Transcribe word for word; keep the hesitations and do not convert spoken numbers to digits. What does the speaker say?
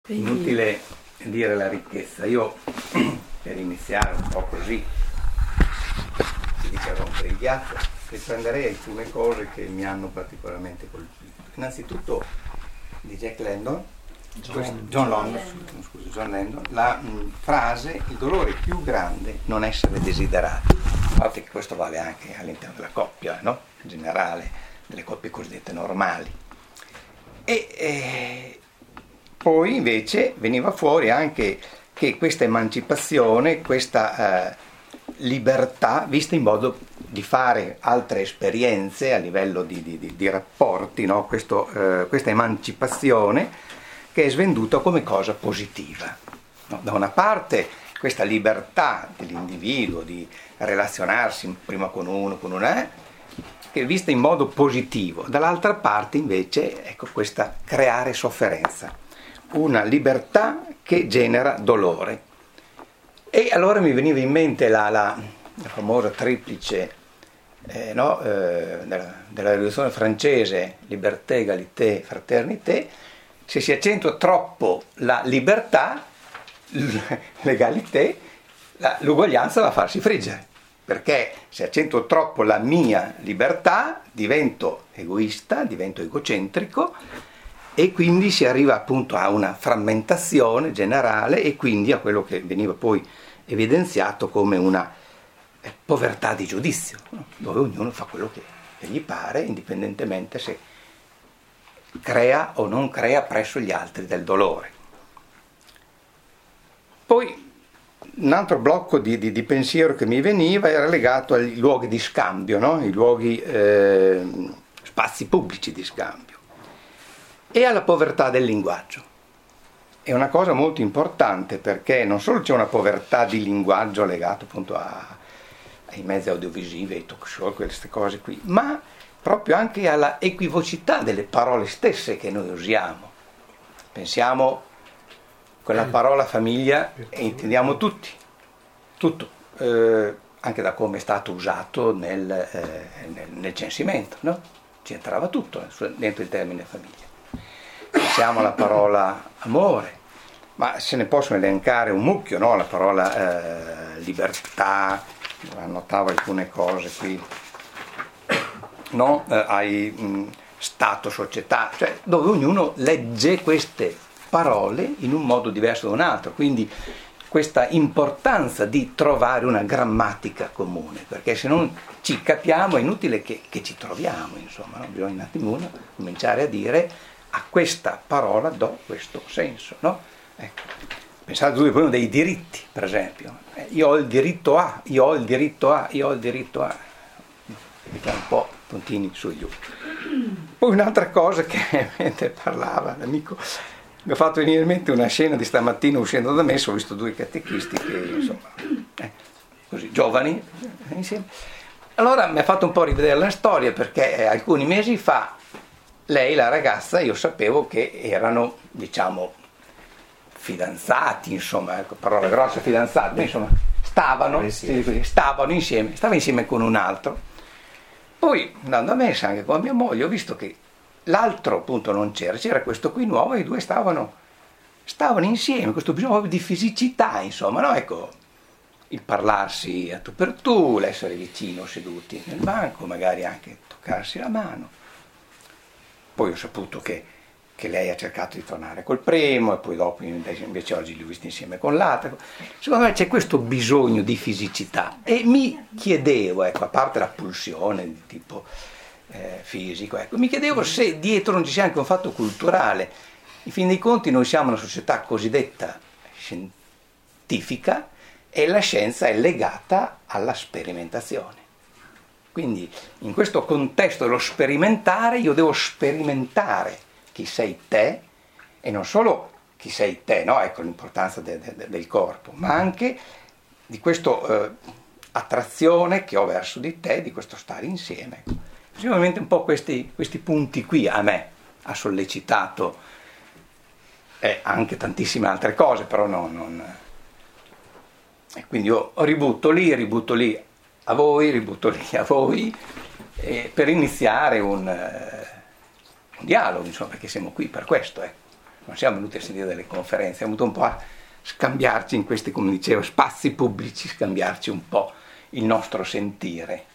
Inutile dire la ricchezza. Io, per iniziare un po' così, si dice a rompere il ghiaccio, riprenderei alcune cose che mi hanno particolarmente colpito. Innanzitutto di Jack London, John, questo, John, London, London. Scusi, John London, la mh, frase: il dolore più grande non essere desiderato. Infatti questo vale anche all'interno della coppia, no? In generale, delle coppie cosiddette normali. E eh, poi invece veniva fuori anche che questa emancipazione, questa eh, libertà, vista in modo di fare altre esperienze a livello di, di, di, di rapporti, no? Questo, eh, questa emancipazione che è svenduta come cosa positiva, no? Da una parte questa libertà dell'individuo di relazionarsi prima con uno, con una, eh, che è vista in modo positivo, dall'altra parte invece ecco questa creare sofferenza, una libertà che genera dolore. E allora mi veniva in mente la, la, la famosa triplice eh, no, eh, della, della rivoluzione francese: liberté, égalité, fraternité. Se si accentua troppo la libertà, l'égalité, la, l'uguaglianza va a farsi friggere, perché se accentuo troppo la mia libertà divento egoista, divento egocentrico, e quindi si arriva appunto a una frammentazione generale e quindi a quello che veniva poi evidenziato come una eh, povertà di giudizio, no? Dove ognuno fa quello che, che gli pare, indipendentemente se crea o non crea presso gli altri del dolore. Poi un altro blocco di, di, di pensiero che mi veniva era legato ai luoghi di scambio, no? I luoghi, eh, spazi pubblici di scambio, e alla povertà del linguaggio. È una cosa molto importante, perché non solo c'è una povertà di linguaggio legata appunto a, ai mezzi audiovisivi, ai talk show, queste cose qui, ma proprio anche alla equivocità delle parole stesse che noi usiamo. Pensiamo quella parola famiglia e intendiamo tutti, tutto, eh, anche da come è stato usato nel, eh, nel, nel censimento, no? Ci entrava tutto dentro il termine famiglia. Pensiamo alla parola amore, ma se ne possono elencare un mucchio, no? La parola eh, libertà, annotavo alcune cose qui, no? Eh, hai mh, stato, società, cioè dove ognuno legge queste parole in un modo diverso da un altro, quindi questa importanza di trovare una grammatica comune, perché se non ci capiamo è inutile che, che ci troviamo, insomma, no? Bisogna un attimo cominciare a dire: a questa parola do questo senso, no? Ecco. Pensate due poi dei diritti, per esempio. Eh, io ho il diritto a, io ho il diritto a, io ho il diritto a. Vediamo un po' puntini sugli u. Poi un'altra cosa che mentre parlava l'amico mi ha fatto venire in mente una scena di stamattina uscendo da messa. Ho visto due catechisti che insomma eh, così giovani insieme. Allora mi ha fatto un po' rivedere la storia, perché eh, alcuni mesi fa lei, la ragazza, io sapevo che erano, diciamo, fidanzati, insomma, ecco, parola grossa, fidanzati, ma insomma, stavano, sì, così, stavano insieme, stava insieme con un altro. Poi, andando a messa anche con mia moglie, ho visto che l'altro appunto non c'era, c'era questo qui nuovo, e i due stavano, stavano insieme, questo bisogno di fisicità, insomma, no? Ecco, il parlarsi a tu per tu, l'essere vicino, seduti nel banco, magari anche toccarsi la mano. Poi ho saputo che, che lei ha cercato di tornare col primo, e poi dopo invece oggi li ho visti insieme con l'altro. Secondo me c'è questo bisogno di fisicità, e mi chiedevo, ecco, a parte la pulsione di tipo eh, fisico, ecco, mi chiedevo se dietro non ci sia anche un fatto culturale. In fin dei conti noi siamo una società cosiddetta scientifica, e la scienza è legata alla sperimentazione. Quindi in questo contesto dello sperimentare io devo sperimentare chi sei te, e non solo chi sei te, no? Ecco l'importanza de, de, del corpo, ma anche di questa eh, attrazione che ho verso di te, di questo stare insieme. Sicuramente un po' questi, questi punti qui a me ha sollecitato eh, anche tantissime altre cose, però no, non... E quindi io ributto lì, ributto lì a voi, ributto lì a voi, eh, per iniziare un, uh, un dialogo, insomma, perché siamo qui per questo, ecco. non siamo venuti a sentire delle conferenze, siamo venuti un po' a scambiarci in questi, come dicevo, spazi pubblici, scambiarci un po' il nostro sentire.